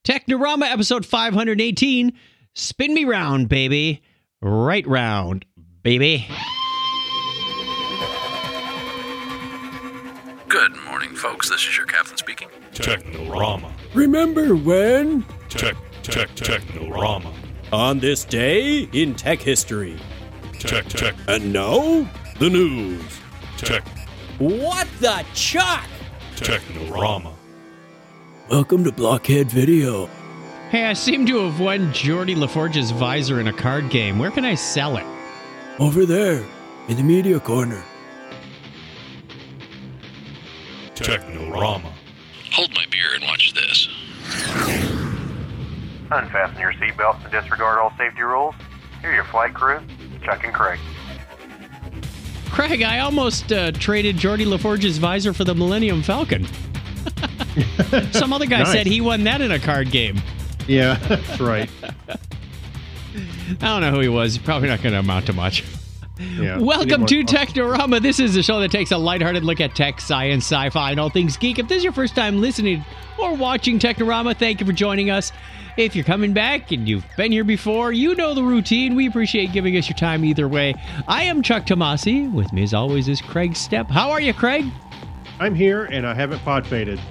Technorama episode 518. Spin me round, baby. Right round, baby. Good morning, folks. This is your captain speaking. Technorama. Remember when? Technorama. On this day in tech history. Tech. And now, the news. Tech. What the chuck? Technorama. Welcome to Blockhead Video. Hey, I seem to have won Geordie LaForge's visor in a card game. Where can I sell it? Over there, in the media corner. Technorama. Hold my beer and watch this. Unfasten your seatbelts and disregard all safety rules. Here are your flight crew, Chuck and Craig. Craig, I almost traded Geordie LaForge's visor for the Millennium Falcon. Some other guy said he won that in a card game. Yeah, that's right. I don't know who he was. Probably not going to amount to much. Yeah. Welcome to Technorama. This is a show that takes a lighthearted look at tech, science, sci-fi, and all things geek. If this is your first time listening or watching Technorama, thank you for joining us. If you're coming back and you've been here before, you know the routine. We appreciate giving us your time either way. I am Chuck Tomasi. With me, as always, is Craig Stepp. How are you, Craig? I'm here, and I haven't pod faded.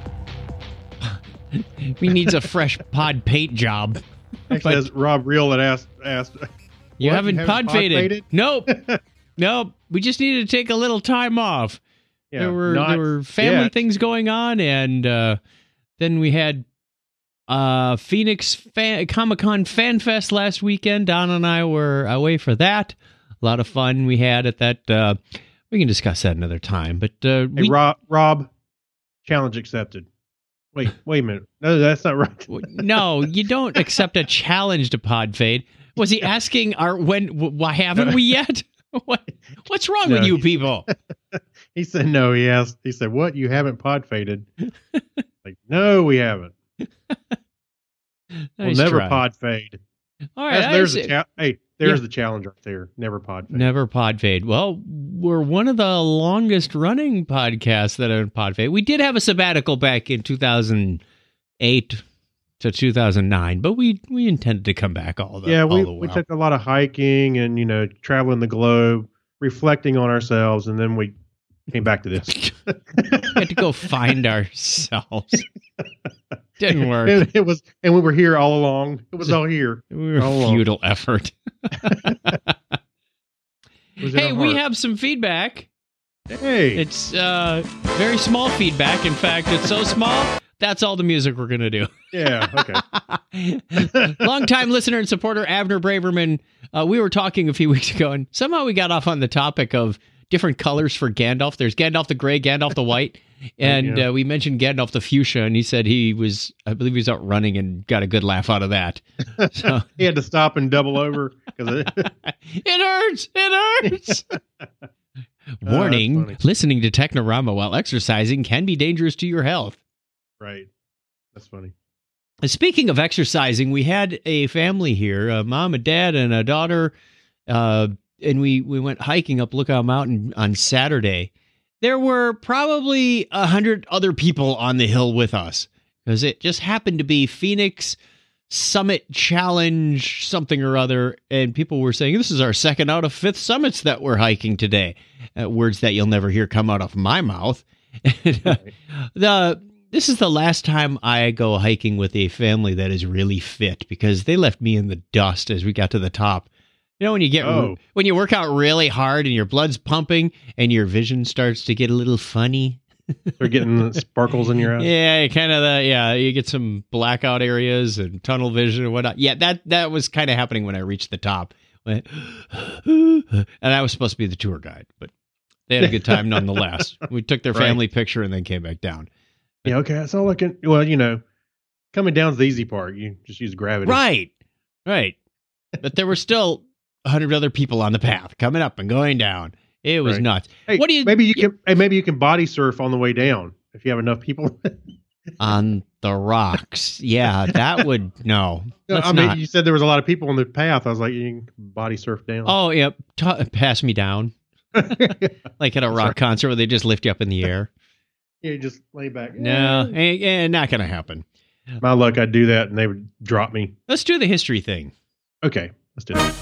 He needs a fresh pod paint job. Actually, as Rob Reel had asked You what, haven't pod faded? Nope. Nope. We just needed to take a little time off. Yeah, There were family yet. things going on, and then we had Phoenix Comic-Con Fan Fest last weekend. Don and I were away for that. A lot of fun we had at that. We can discuss that another time. But Hey, Rob, challenge accepted. Wait a minute. No, that's not right. no, you don't accept a challenge to pod fade. Was he asking why haven't we yet? What's wrong with you people? He said no. He said, what? You haven't pod faded? Like, no, we haven't. We'll never pod fade. All right. There's the challenge right there. Never pod fade. Never pod fade. Well, we're one of the longest running podcasts that are in pod fade. We did have a sabbatical back in 2008 to 2009, but we intended to come back all the while. We took a lot of hiking and traveling the globe, reflecting on ourselves, and then we came back to this. We had to go find ourselves. Didn't work. And we were here all along. It was all here. We were a futile effort. Hey, we have some feedback. Hey. It's very small feedback. In fact, it's so small, that's all the music we're going to do. Yeah, okay. Longtime listener and supporter, Abner Braverman. We were talking a few weeks ago, and somehow we got off on the topic of different colors for Gandalf. There's Gandalf the gray, Gandalf the white. And we mentioned Gandalf the fuchsia, and he said I believe he was out running and got a good laugh out of that. So he had to stop and double over. It hurts! It hurts! Warning, listening to Technorama while exercising can be dangerous to your health. Right. That's funny. Speaking of exercising, we had a family here, a mom, a dad, and a daughter, and we went hiking up Lookout Mountain on Saturday. There were probably 100 other people on the hill with us because it just happened to be Phoenix Summit Challenge something or other, and people were saying, this is our second out of 5th summits that we're hiking today. Words that you'll never hear come out of my mouth. This is the last time I go hiking with a family that is really fit because they left me in the dust as we got to the top. You know, when you work out really hard and your blood's pumping and your vision starts to get a little funny. They're getting sparkles in your eyes. Yeah, you get some blackout areas and tunnel vision and whatnot. Yeah, that was kind of happening when I reached the top. And I was supposed to be the tour guide, but they had a good time nonetheless. We took their family picture and then came back down. Yeah, okay, that's all I can. Well, coming down's the easy part. You just use gravity. Right. But there were still 100 other people on the path coming up and going down. It was nuts. Hey, what do you? Maybe you can body surf on the way down if you have enough people on the rocks. Yeah, that would no. You said there was a lot of people on the path. I was like, you can body surf down. Oh yeah, pass me down. Like at a rock concert where they just lift you up in the air. Yeah, you just lay back. No, not gonna happen. My luck, I'd do that and they would drop me. Let's do the history thing. Okay, let's do that.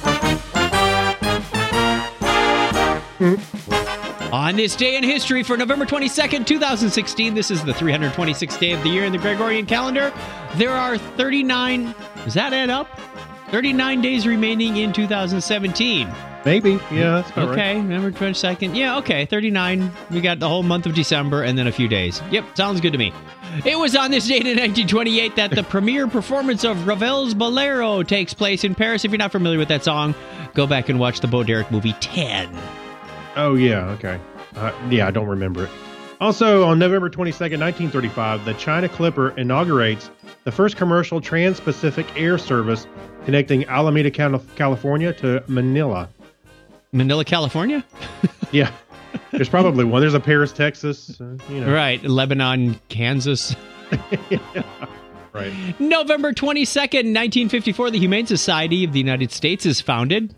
On this day in history for November 22nd, 2016, this is the 326th day of the year in the Gregorian calendar. There are 39, does that add up? 39 days remaining in 2017. Maybe. Yeah, that's about right. Okay, November 22nd. Yeah, okay, 39. We got the whole month of December and then a few days. Yep, sounds good to me. It was on this date in 1928 that the premiere performance of Ravel's Bolero takes place in Paris. If you're not familiar with that song, go back and watch the Bo Derek movie 10. Oh, yeah, okay. Yeah, I don't remember it. Also, on November 22nd, 1935, the China Clipper inaugurates the first commercial trans-Pacific air service connecting Alameda, California to Manila. Manila, California? Yeah, there's probably one. There's a Paris, Texas, Right, Lebanon, Kansas. Yeah, right. November 22nd, 1954, the Humane Society of the United States is founded.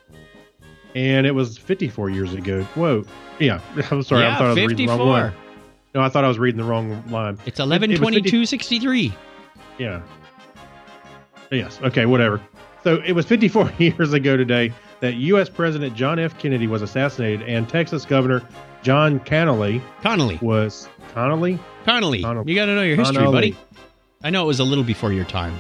And it was 54 years ago. Whoa. Yeah, I'm sorry. Yeah, I thought I was reading the wrong 54. line. No, I thought I was reading the wrong line. It's 11/22/63. Yeah. Yes. Okay, whatever. So it was 54 years ago today that U.S. President John F. Kennedy was assassinated and Texas Governor John Connally was... Connally? Connally. You got to know your history, buddy. I know it was a little before your time.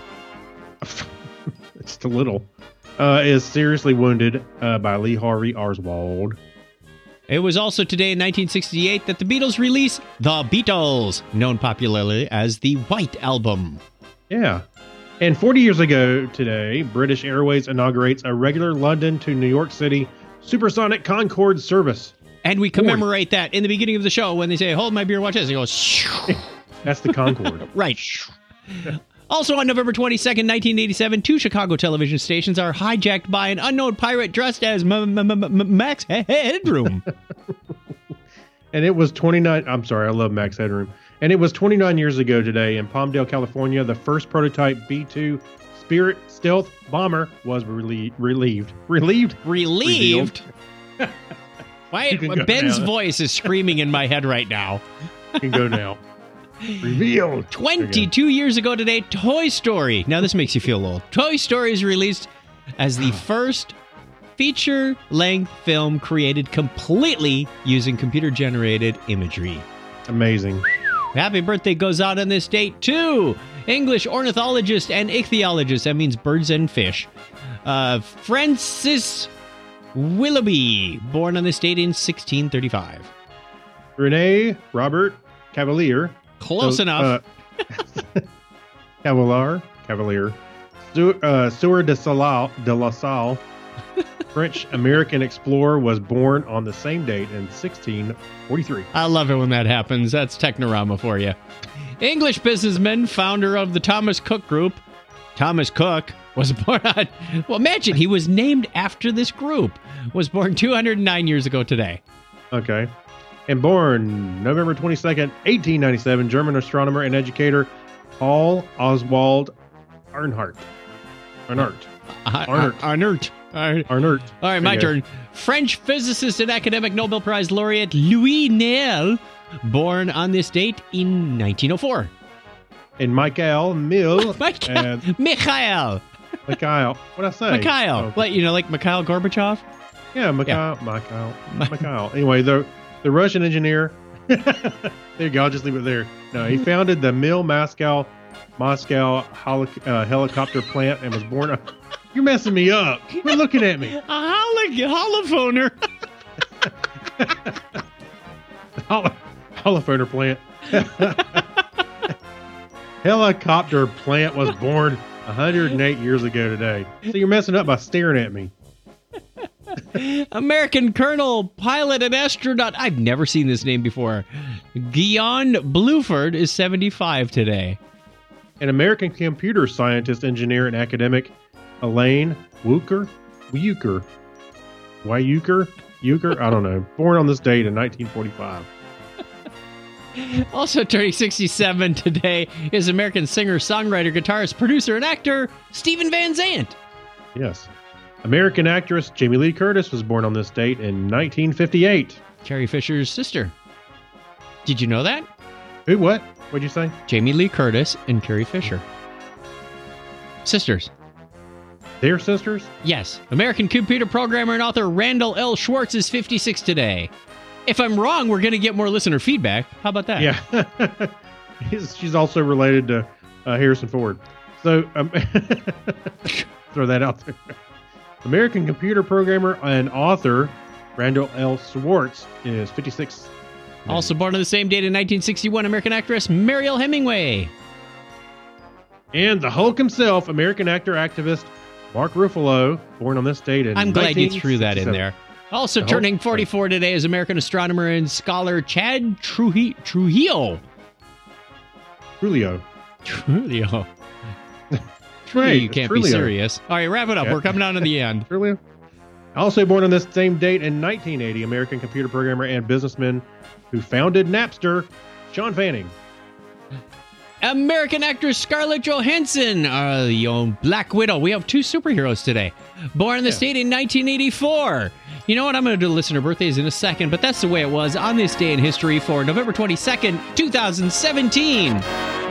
It's a little. Is seriously wounded by Lee Harvey Oswald. It was also today in 1968 that the Beatles released The Beatles, known popularly as the White Album. Yeah. And 40 years ago today, British Airways inaugurates a regular London to New York City supersonic Concorde service. And we commemorate that in the beginning of the show when they say, hold my beer, watch this. It goes, shoo. That's the Concorde. Right. Also on November 22nd, 1987, two Chicago television stations are hijacked by an unknown pirate dressed as Max Headroom. And it was 29... I'm sorry, I love Max Headroom. And it was 29 years ago today in Palmdale, California, the first prototype B-2 Spirit stealth bomber was relieved. Why, Ben's voice is screaming in my head right now. You can go now. Revealed. 22 years ago today, Toy Story. Now this makes you feel old. Toy Story is released as the first feature-length film created completely using computer-generated imagery. Amazing. Happy birthday goes out on this date, too. English ornithologist and ichthyologist. That means birds and fish. Francis Willoughby, born on this date in 1635. Rene Robert Cavalier. Close enough. Cavalier. Sieur de La Salle, French-American explorer, was born on the same date in 1643. I love it when that happens. That's Technorama for you. English businessman, founder of the Thomas Cook Group. Thomas Cook was born on... Well, imagine, he was named after this group. Was born 209 years ago today. Okay. And born November 22nd, 1897, German astronomer and educator Paul Oswald Arnert. Arnert. Arnert. All right, my turn. French physicist and academic Nobel Prize laureate Louis Néel, born on this date in 1904. And Michael Mill. Mikhail. What'd I say? Mikhail. Oh. Like, like Mikhail Gorbachev? Yeah, Mikhail. Anyway, the Russian engineer. There you go. I'll just leave it there. No, he founded the Mil Moscow helicopter plant and was born. You're messing me up. Quit looking at me. A holophoner. Holophoner plant. Helicopter plant was born 108 years ago today. So you're messing up by staring at me. American colonel, pilot, and astronaut. I've never seen this name before. Guion Bluford is 75 today. An American computer scientist, engineer, and academic, Elaine Wuker? I don't know. Born on this date in 1945. Also turning 67 today is American singer, songwriter, guitarist, producer, and actor Steven Van Zandt. Yes. American actress Jamie Lee Curtis was born on this date in 1958. Carrie Fisher's sister. Did you know that? Who? What? What'd you say? Jamie Lee Curtis and Carrie Fisher. Sisters. They're sisters? Yes. American computer programmer and author Randall L. Schwartz is 56 today. If I'm wrong, we're going to get more listener feedback. How about that? Yeah. She's also related to Harrison Ford. So, throw that out there. American computer programmer and author Randall L. Schwartz is 56. Also born on the same date in 1961, American actress Mariel Hemingway. And the Hulk himself, American actor activist Mark Ruffalo, born on this date in I'm glad you threw that in 1967. there. Also turning 44 today is American astronomer and scholar Chad Trujillo. Trulio. Trujillo. Right, You can't be Trulio. serious. All right, wrap it up. Yeah. We're coming down to the end. Trulio. Also born on this same date in 1980, American computer programmer and businessman who founded Napster, Sean Fanning. American actress Scarlett Johansson, the own Black Widow. We have 2 superheroes today. Born in the state in 1984. You know what? I'm going to do listener birthdays in a second, but that's the way it was on this day in history for November 22nd, 2017.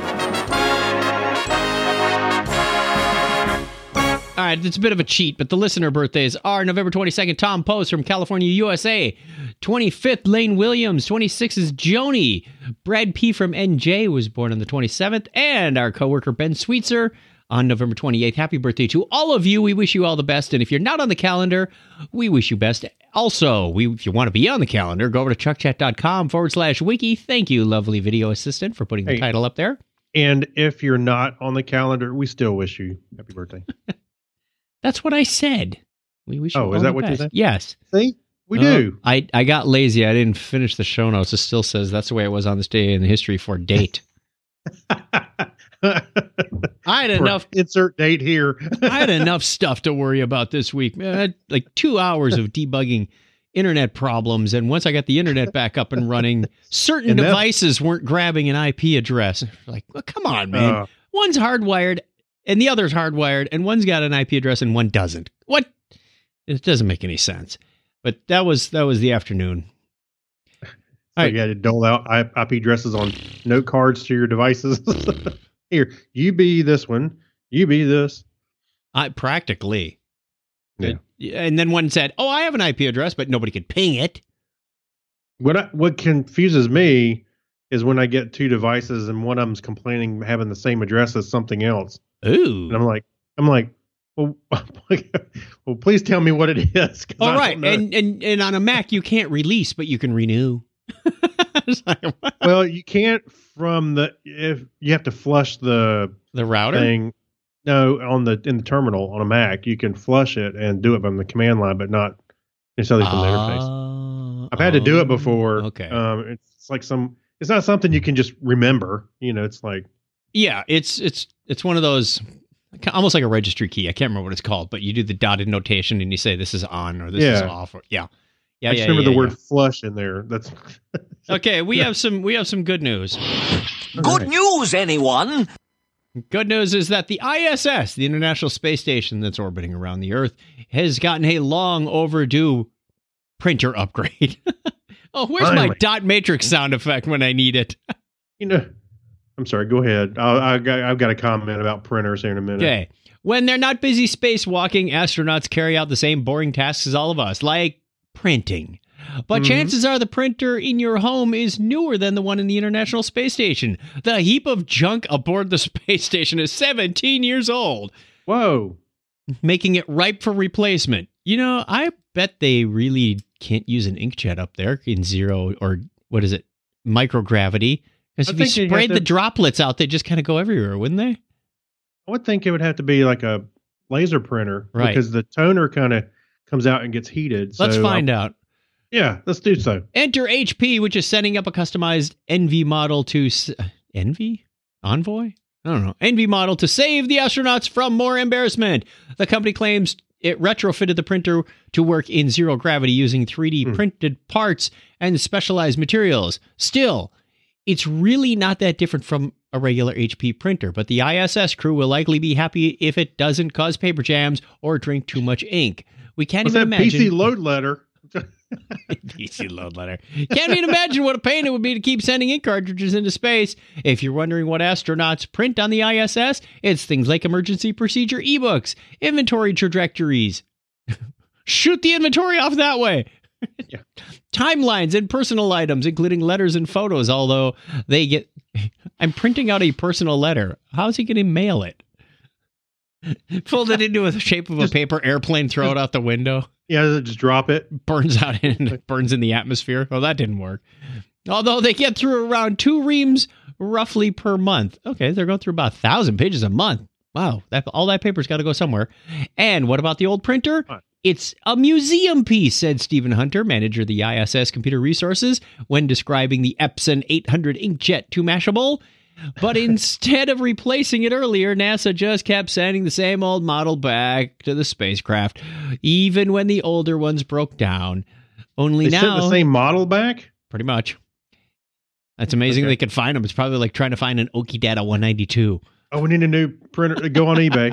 All right, it's a bit of a cheat, but the listener birthdays are November 22nd, Tom Post from California, USA. 25th, Lane Williams. 26th is Joni. Brad P. from NJ was born on the 27th. And our coworker, Ben Sweetser, on November 28th. Happy birthday to all of you. We wish you all the best. And if you're not on the calendar, we wish you best. Also, if you want to be on the calendar, go over to chuckchat.com/wiki. Thank you, lovely video assistant, for putting the title up there. And if you're not on the calendar, we still wish you happy birthday. That's what I said. We wish you all Is that the what you best. said? Yes. See? We do. I got lazy. I didn't finish the show notes. It still says that's the way it was on this day in history for date. I had enough. Insert date here. I had enough stuff to worry about this week. Man, I had like 2 hours of debugging internet problems, and once I got the internet back up and running, certain devices weren't grabbing an IP address. Like, well, come on, man. One's hardwired, and the other's hardwired, and one's got an IP address, and one doesn't. What? It doesn't make any sense. But that was the afternoon. So you had to dole out IP addresses on note cards to your devices. Here, you be this one. You be this. Practically. Yeah. And then one said, "Oh, I have an IP address, but nobody could ping it." What confuses me is when I get 2 devices and one of them's complaining having the same address as something else. Ooh. And I'm like, well, please tell me what it is. All right, and on a Mac you can't release, but you can renew. Well, you can't if you have to flush the router thing. No, in the terminal on a Mac, you can flush it and do it from the command line, but not necessarily from the interface. I've had to do it before. Okay, it's like it's not something you can just remember. It's like it's one of those almost like a registry key. I can't remember what it's called, but you do the dotted notation and you say this is on or this is off. Or, I just remember the word flush in there. That's okay. We have some good news. Good news, anyone? Good news is that the ISS, the International Space Station that's orbiting around the Earth, has gotten a long overdue printer upgrade. Oh, where's Finally. my dot matrix sound effect when I need it? I'm sorry. Go ahead. I've got a comment about printers here in a minute. Okay. When they're not busy spacewalking, astronauts carry out the same boring tasks as all of us, like printing. But chances are the printer in your home is newer than the one in the International Space Station. The heap of junk aboard the space station is 17 years old. Whoa. Making it ripe for replacement. I bet they really can't use an inkjet up there in zero, or what is it, microgravity. Because if you sprayed the droplets out, they just kind of go everywhere, wouldn't they? I would think it would have to be like a laser printer. Right. Because the toner kind of comes out and gets heated. Let's find out. Yeah, let's do so. Enter HP, which is sending up a customized Envy model to... Envy? Envoy? I don't know. Envy model to save the astronauts from more embarrassment. The company claims it retrofitted the printer to work in zero gravity using 3D printed parts and specialized materials. Still, it's really not that different from a regular HP printer, but the ISS crew will likely be happy if it doesn't cause paper jams or drink too much ink. We can't even imagine... PC load letter? Easy load letter. Can't even imagine what a pain it would be to keep sending ink cartridges into space. If you're wondering what astronauts print on the ISS, it's things like emergency procedure ebooks, inventory trajectories. Shoot the inventory off that way. Yeah. Timelines and personal items, including letters and photos, although they get... I'm printing out a personal letter. How's he going to mail it? Fold it into the shape of a paper airplane, throw it out the window. Yeah, just drop it. Burns in the atmosphere. Oh, that didn't work. Although they get through around 2 reams roughly per month. Okay, they're going through about 1,000 pages a month. Wow, all that paper's got to go somewhere. And what about the old printer? It's a museum piece, said Stephen Hunter, manager of the ISS Computer Resources, when describing the Epson 800 inkjet to Mashable. But instead of replacing it earlier, NASA just kept sending the same old model back to the spacecraft, even when the older ones broke down. Only They now... sent the same model back? Pretty much. That's amazing they could find them. It's probably like trying to find an Oki Data 192. Oh, we need a new printer to go on eBay.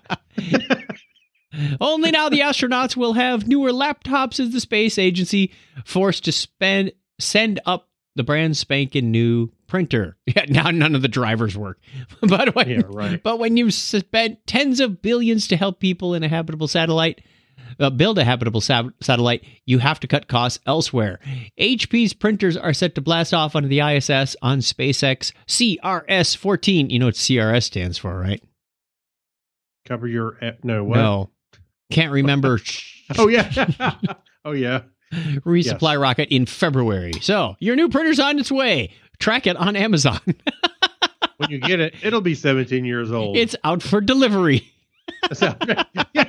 Only now the astronauts will have newer laptops as the space agency forced to send up the brand spanking new printer. Yeah, now none of the drivers work. But when you've spent tens of billions to help people in a habitable satellite, build a habitable satellite, you have to cut costs elsewhere. HP's printers are set to blast off onto the ISS on SpaceX CRS-14. You know what CRS stands for, right? Cover your... No, what? No. Can't remember. Oh, yeah. Oh, yeah. Resupply rocket in February. So your new printer's on its way. Track it on Amazon. When you get it, it'll be 17 years old. It's out for delivery. Check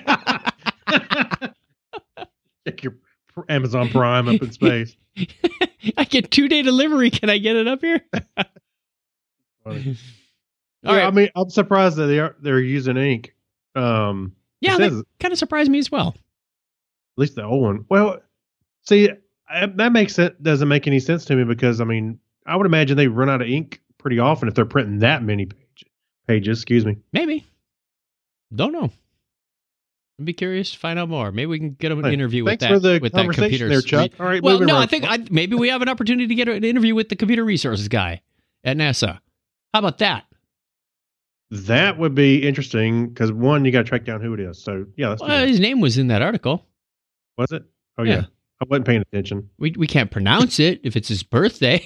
your Amazon Prime up in space. I get 2-day delivery. Can I get it up here? Funny. All right. I mean, I'm surprised that they're using ink. Yeah, that kind of surprised me as well. At least the old one. Well, see, that makes it doesn't make any sense to me because I mean, I would imagine they run out of ink pretty often if they're printing that many pages. Excuse me. Maybe. Don't know. I'd be curious to find out more. Maybe we can get an interview with that. Thanks for the with conversation that computer. there, Chuck. All right. Well, no, on. I think maybe we have an opportunity to get an interview with the computer resources guy at NASA. How about that? That would be interesting because one, you got to track down who it is. So yeah, His name was in that article. Was it? Oh yeah. I wasn't paying attention. We can't pronounce it if it's his birthday.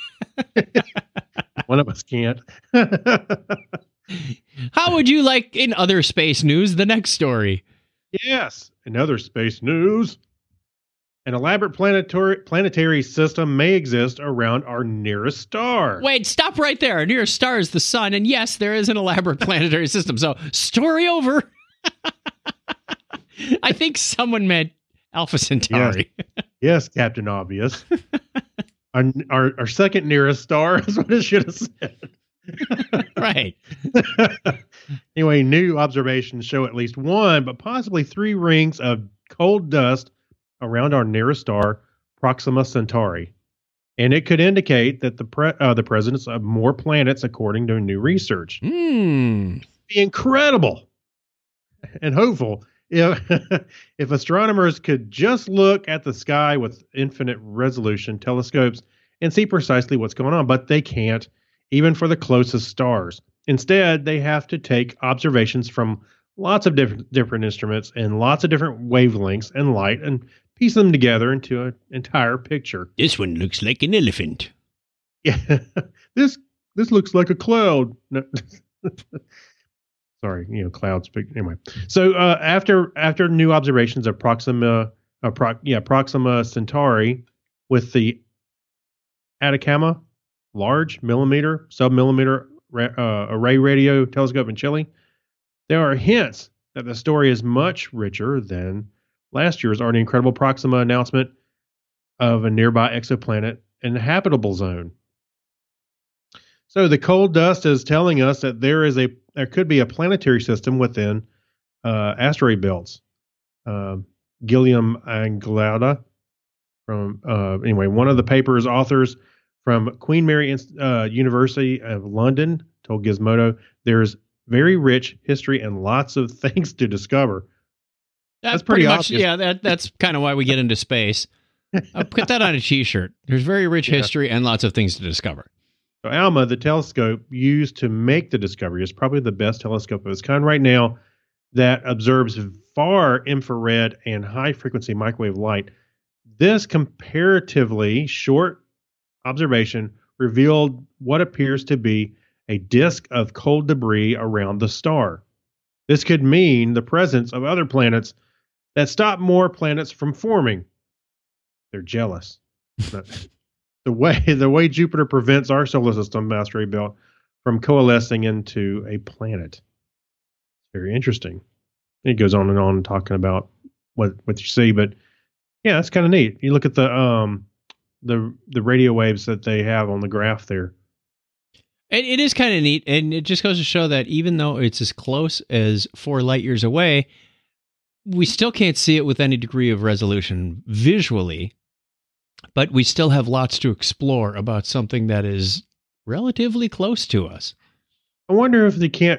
One of us can't. How would you like in other space news the next story? Yes. In other space news, an elaborate planetary system may exist around our nearest star. Wait, stop right there. Our nearest star is the sun. And yes, there is an elaborate planetary system. So story over. I think someone meant Alpha Centauri. Yes, Captain Obvious. Our second nearest star is what it should have said. Right. Anyway, new observations show at least 1, but possibly 3 rings of cold dust around our nearest star, Proxima Centauri. And it could indicate that the presence of more planets according to new research. Be incredible and hopeful if astronomers could just look at the sky with infinite resolution telescopes and see precisely what's going on, but they can't, even for the closest stars. Instead, they have to take observations from lots of different instruments and lots of different wavelengths and light and piece them together into an entire picture. This one looks like an elephant. Yeah, this looks like a cloud. No. Sorry, cloud speak. Anyway, so after new observations of Proxima Centauri with the Atacama Large Submillimeter Array Radio Telescope in Chile, there are hints that the story is much richer than last year's already incredible Proxima announcement of a nearby exoplanet in the habitable zone. So the cold dust is telling us that there could be a planetary system within asteroid belts. Guillaume Anglada from one of the paper's authors from Queen Mary University of London told Gizmodo there's very rich history and lots of things to discover. That's pretty much, yeah, that's kind of why we get into space. I'll put that on a T-shirt. There's very rich history and lots of things to discover. So ALMA, the telescope used to make the discovery, is probably the best telescope of its kind right now that observes far infrared and high-frequency microwave light. This comparatively short observation revealed what appears to be a disk of cold debris around the star. This could mean the presence of other planets that stop more planets from forming. They're jealous. The way Jupiter prevents our solar system, Mastery Belt, from coalescing into a planet. Very interesting. It goes on and on talking about what you see, but yeah, that's kind of neat. You look at the radio waves that they have on the graph there. It is kind of neat, and it just goes to show that even though it's as close as 4 light years away, we still can't see it with any degree of resolution visually, but we still have lots to explore about something that is relatively close to us. I wonder if they can't,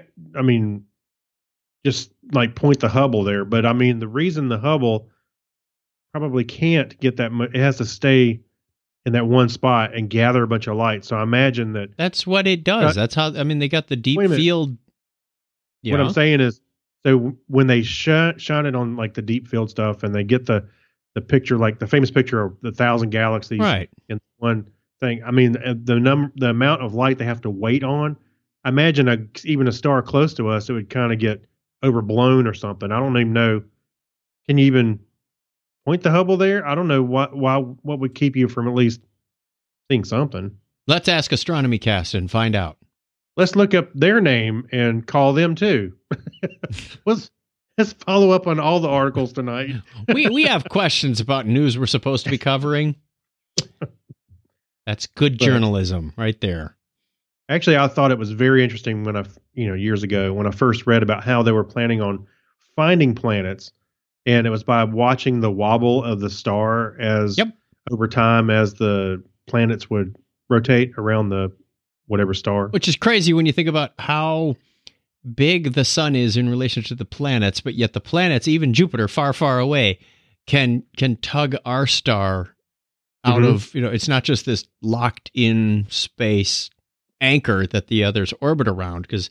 just like point the Hubble there, but the reason the Hubble probably can't get that much, it has to stay in that one spot and gather a bunch of light. So I imagine that's what it does. That's how, they got the deep field. What I'm saying is, so when they shine it on like the deep field stuff and they get the picture, like the famous picture of the 1,000 galaxies right in one thing. The amount of light they have to wait on, I imagine even a star close to us, it would kind of get overblown or something. I don't even know. Can you even point the Hubble there? I don't know what would keep you from at least seeing something. Let's ask Astronomy Cast and find out. Let's look up their name and call them too. Let's follow up on all the articles tonight. we have questions about news we're supposed to be covering. That's good journalism right there. Actually, I thought it was very interesting when years ago when I first read about how they were planning on finding planets, and it was by watching the wobble of the star over time as the planets would rotate around the whatever star. Which is crazy when you think about how big the sun is in relation to the planets, but yet the planets, even Jupiter, far, far away, can tug our star out of, it's not just this locked in space anchor that the others orbit around, because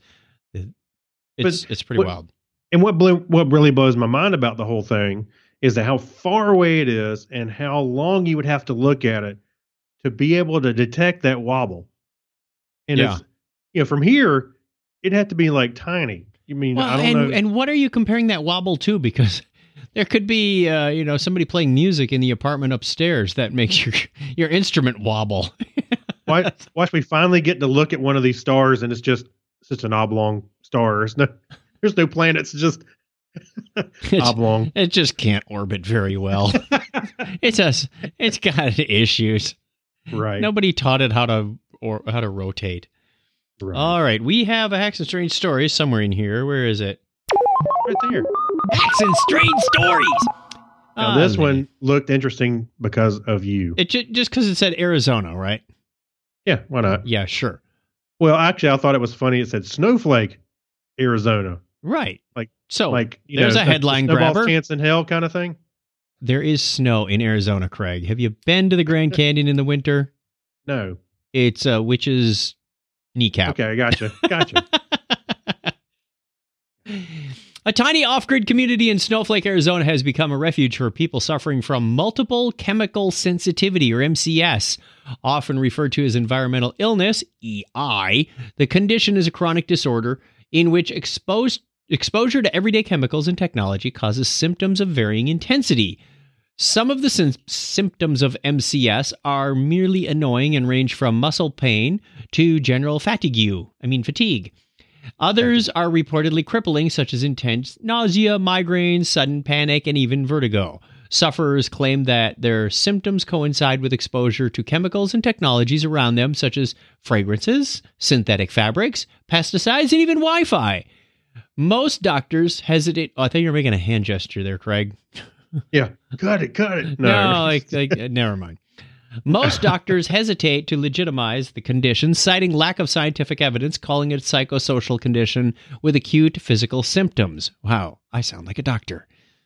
it's pretty wild. And what really blows my mind about the whole thing is that how far away it is and how long you would have to look at it to be able to detect that wobble. And it's, from here, it'd have to be like tiny. I don't know. And what are you comparing that wobble to? Because there could be, somebody playing music in the apartment upstairs that makes your instrument wobble. Watch me finally get to look at one of these stars, and it's just an oblong star. There's no planets, just oblong. It just can't orbit very well. It's got issues. Right. Nobody taught it how to rotate. Right. All right, we have a Hacks and Strange Stories somewhere in here. Where is it? Right there. Hacks and Strange Stories. Now this one looked interesting because of you. It just because it said Arizona, right? Yeah, why not? Yeah, sure. Well, actually, I thought it was funny. It said Snowflake, Arizona. Right. There's a headline grabber. Chance in hell kind of thing. There is snow in Arizona, Craig. Have you been to the Grand Canyon in the winter? No. It's a witch's kneecap. Okay, gotcha. A tiny off-grid community in Snowflake, Arizona has become a refuge for people suffering from multiple chemical sensitivity, or MCS, often referred to as environmental illness, EI. The condition is a chronic disorder in which exposure to everyday chemicals and technology causes symptoms of varying intensity. Some of the symptoms of MCS are merely annoying and range from muscle pain to general fatigue. Others are reportedly crippling, such as intense nausea, migraines, sudden panic, and even vertigo. Sufferers claim that their symptoms coincide with exposure to chemicals and technologies around them, such as fragrances, synthetic fabrics, pesticides, and even Wi-Fi. Most doctors hesitate. Oh, I thought you were making a hand gesture there, Craig. Yeah, cut it. No, never mind. Most doctors hesitate to legitimize the condition, citing lack of scientific evidence, calling it a psychosocial condition with acute physical symptoms. Wow, I sound like a doctor.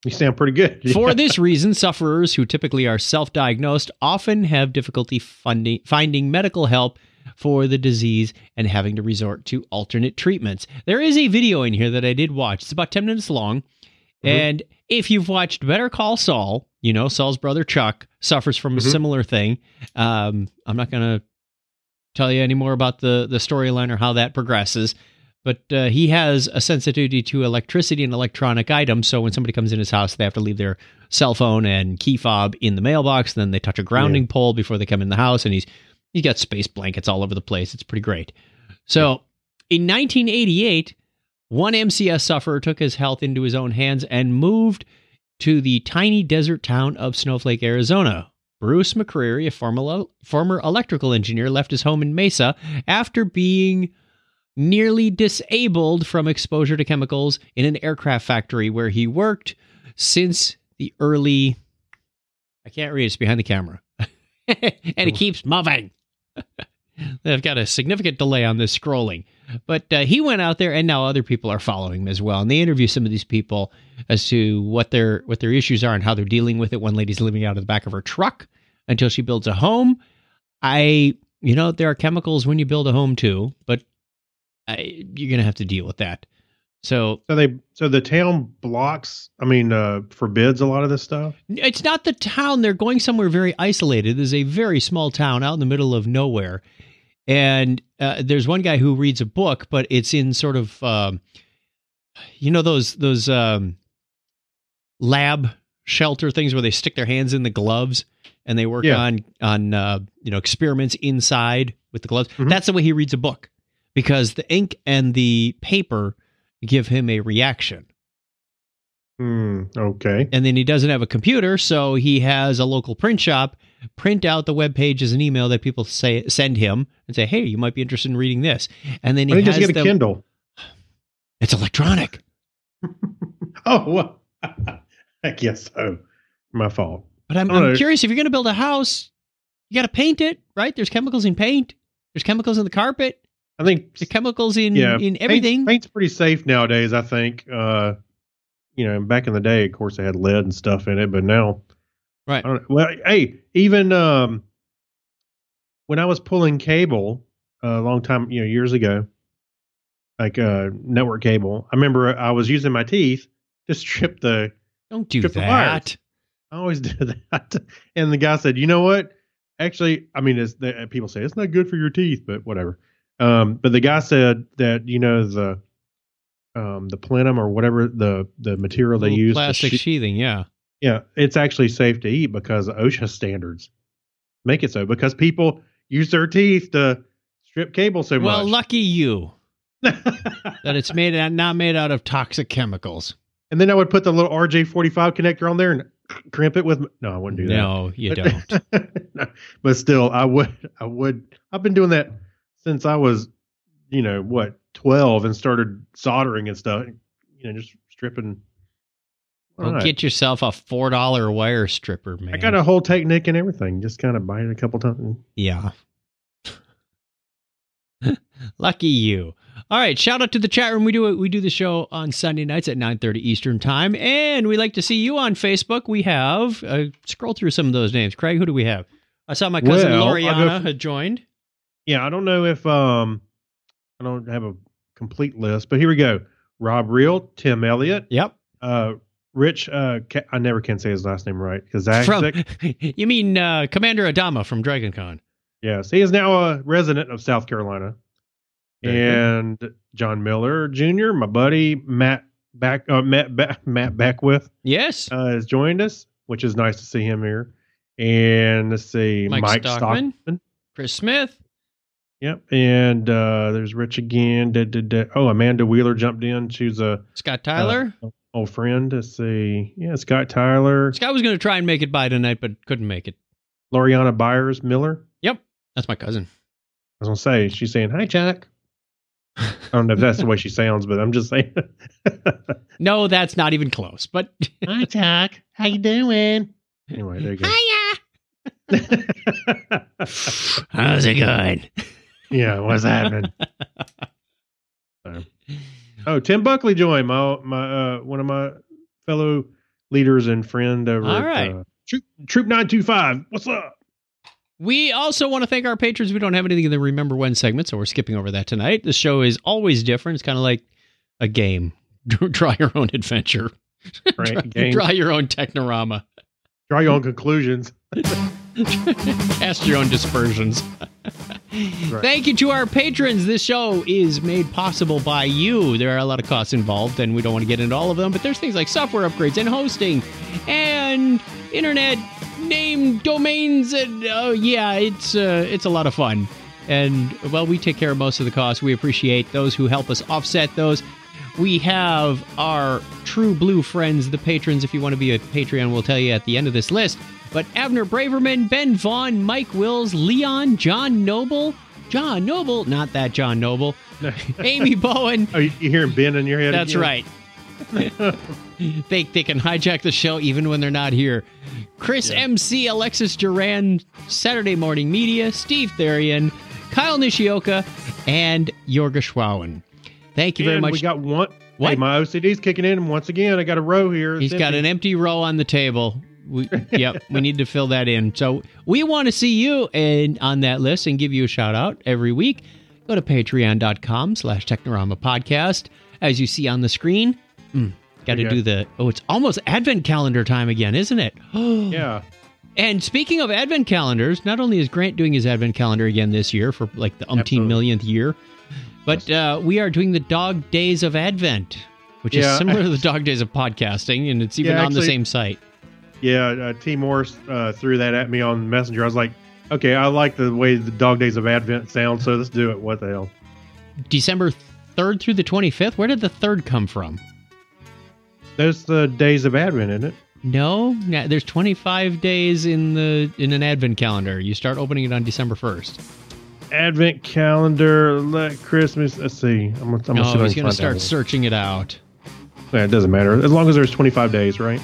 You sound pretty good. For this reason, sufferers who typically are self-diagnosed often have difficulty finding medical help for the disease and having to resort to alternate treatments. There is a video in here that I did watch. It's about 10 minutes long. And if you've watched Better Call Saul, you know, Saul's brother Chuck suffers from a similar thing. I'm not going to tell you any more about the storyline or how that progresses, but he has a sensitivity to electricity and electronic items. So when somebody comes in his house, they have to leave their cell phone and key fob in the mailbox. Then they touch a grounding pole before they come in the house, and he's got space blankets all over the place. It's pretty great. So in 1988, one MCS sufferer took his health into his own hands and moved to the tiny desert town of Snowflake, Arizona. Bruce McCreary, a former electrical engineer, left his home in Mesa after being nearly disabled from exposure to chemicals in an aircraft factory where he worked since the early... I can't read, it's behind the camera. And it keeps moving. They've got a significant delay on this scrolling. But he went out there, and now other people are following him as well. And they interview some of these people as to what their issues are and how they're dealing with it. One lady's living out of the back of her truck until she builds a home. There are chemicals when you build a home too, but you're going to have to deal with that. So the town forbids a lot of this stuff? It's not the town. They're going somewhere very isolated. There's a very small town out in the middle of nowhere. And there's one guy who reads a book, but it's in sort of, those lab shelter things where they stick their hands in the gloves and they work on experiments inside with the gloves. That's the way he reads a book, because the ink and the paper give him a reaction. Okay. And then he doesn't have a computer, so he has a local print shop print out the web page as an email that people send him and say, "Hey, you might be interested in reading this." And then he just get a Kindle. It's electronic. Oh, well, I guess so. My fault. But I'm curious, if you're going to build a house, you got to paint it, right? There's chemicals in paint. There's chemicals in the carpet. I think the chemicals in everything. Paint's pretty safe nowadays, I think. Back in the day, of course, they had lead and stuff in it, but now, right? Even when I was pulling cable a long time, years ago, like network cable, I remember I was using my teeth to strip the. Don't do that. I always do that. And the guy said, "You know what? Actually, people say it's not good for your teeth, but whatever." But the guy said that the plenum or whatever the material they use, plastic sheathing, yeah, it's actually safe to eat because OSHA standards make it so, because people use their teeth to strip cable so much. Well, lucky you that it's not made out of toxic chemicals. And then I would put the little RJ45 connector on there and crimp it with. No, I wouldn't do that. No, you don't. No, but still, I would. I've been doing that since I was, 12 and started soldering and stuff, just stripping. Get yourself a $4 wire stripper, man. I got a whole technique and everything. Just kind of bite it a couple times. Yeah. Lucky you. All right. Shout out to the chat room. We do the show on Sunday nights at 9:30 Eastern time. And we like to see you on Facebook. We have, scroll through some of those names. Craig, who do we have? I saw my cousin Loriana had joined. Yeah. I don't know if, I don't have a complete list, but here we go. Rob Reel, Tim Elliott. Yep. Rich, I never can say his last name right. You mean Commander Adama from DragonCon? Yes, he is now a resident of South Carolina. And John Miller Jr., my buddy Matt Beckwith. Yes, has joined us, which is nice to see him here. And let's see, Mike Stockman, Chris Smith. Yep, and there's Rich again. Amanda Wheeler jumped in. She's a Scott Tyler, old friend. Let's see, Scott Tyler. Scott was going to try and make it by tonight, but couldn't make it. Loriana Byers Miller. Yep, that's my cousin. I was going to say, she's saying hi, Chuck. I don't know if that's the way she sounds, but I'm just saying. No, that's not even close. But hi, Chuck. How you doing? Anyway, there you go. Hiya. How's it going? Yeah, what's happening? Tim Buckley joined my one of my fellow leaders and friend over All at right. Troop 925. What's up? We also want to thank our patrons. We don't have anything in the Remember When segment, so we're skipping over that tonight. The show is always different. It's kind of like a game. Draw your own adventure. Right, Draw your own Technorama. Draw your own conclusions. Cast your own dispersions. Thank you to our patrons. This show is made possible by you. There are a lot of costs involved, and we don't want to get into all of them, but there's things like software upgrades and hosting and internet name domains, and it's a lot of fun. And, well, we take care of most of the costs. We appreciate those who help us offset those. We have our true blue friends, the patrons. If you want to be a Patreon, we'll tell you at the end of this list. But Abner Braverman, Ben Vaughn, Mike Wills, Leon, John Noble, not that John Noble, Amy Bowen. Oh, you hearing Ben in your head? That's again? right. They can hijack the show even when they're not here. Chris MC, Alexis Duran, Saturday Morning Media, Steve Therian, Kyle Nishioka, and Jorga Schwauen. Thank you very much. We got one. What? Hey, my OCD's kicking in, and once again, I got a row here. He's got an empty row on the table. We need to fill that in. So we want to see you on that list and give you a shout out every week. Go to patreon.com/Technorama podcast. As you see on the screen, got to do it's almost Advent calendar time again, isn't it? Yeah. And speaking of Advent calendars, not only is Grant doing his Advent calendar again this year for like the umpteen millionth year, but we are doing the Dog Days of Advent, which is similar to the Dog Days of podcasting, and it's even on the same site. Yeah, T. Morris threw that at me on Messenger. I was like, okay, I like the way the Dog Days of Advent sounds, so let's do it. What the hell? December 3rd through the 25th? Where did the 3rd come from? Those the Days of Advent, isn't it? No, there's 25 days in an Advent calendar. You start opening it on December 1st. Advent calendar, Christmas. Let's see. I'm he's going to start searching it out. Yeah, it doesn't matter. As long as there's 25 days, right?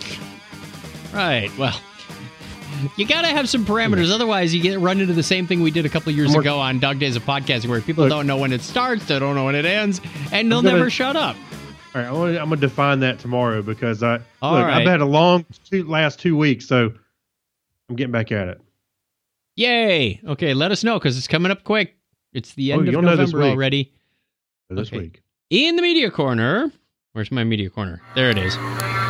Right. Well, you got to have some parameters. Otherwise, you run into the same thing we did a couple of years ago on Dog Days of Podcasting, where people don't know when it starts, they don't know when it ends, and they'll never shut up. All right, I'm going to define that tomorrow because I've had a long last 2 weeks, so I'm getting back at it. Yay! Okay, let us know because it's coming up quick. It's the end of November already. This week. In the Media Corner. Where's my Media Corner? There it is.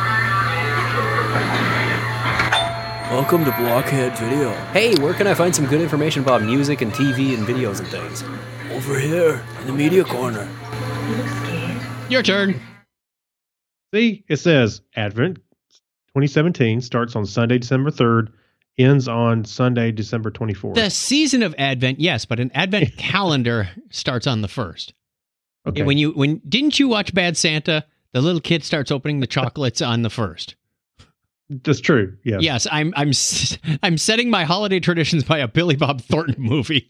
Welcome to Blockhead Video. Hey, where can I find some good information about music and TV and videos and things? Over here in the Media Corner. Your turn. See, it says Advent 2017 starts on Sunday, December 3rd, ends on Sunday, December 24th. The season of Advent, yes, but an Advent calendar starts on the 1st. Okay. Didn't you watch Bad Santa? The little kid starts opening the chocolates on the 1st. That's true. Yeah. Yes, I'm setting my holiday traditions by a Billy Bob Thornton movie.